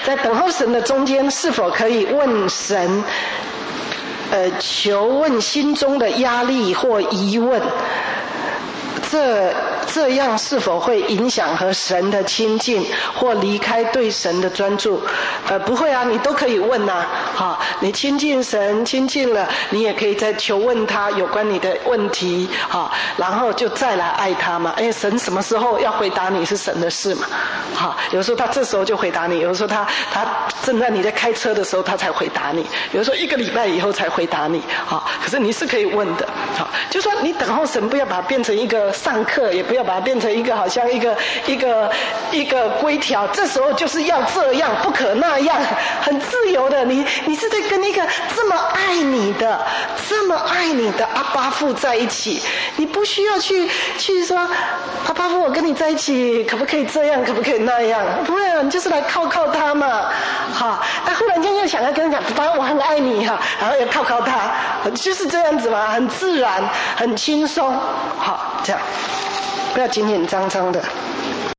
在等候神的中间，是否可以问神，求问心中的压力或疑问？这样是否会影响和神的亲近，或离开对神的专注？不会啊，你都可以问啊。好，你亲近神，亲近了，你也可以再求问他有关你的问题，好，然后就再来爱他嘛。因为神什么时候要回答你是神的事嘛。好，有时候他这时候就回答你，有时候他正在你在开车的时候他才回答你，有时候1个礼拜以后才回答你。好，可是你是可以问的。好，就说你等候神，不要把它变成一个上课，也不要把它变成一个好像一个规条，这时候就是要这样，不可那样，很自由的。你是在跟一个这么爱你的阿爸父在一起，你不需要去说阿爸父，我跟你在一起，可不可以这样，可不可以那样？不会啊，你就是来靠他嘛。好，忽然间又想要跟他讲，爸爸我很爱你哈，然后又靠他，就是这样子嘛，很自然，很轻松。好，这样。不要紧紧张张的。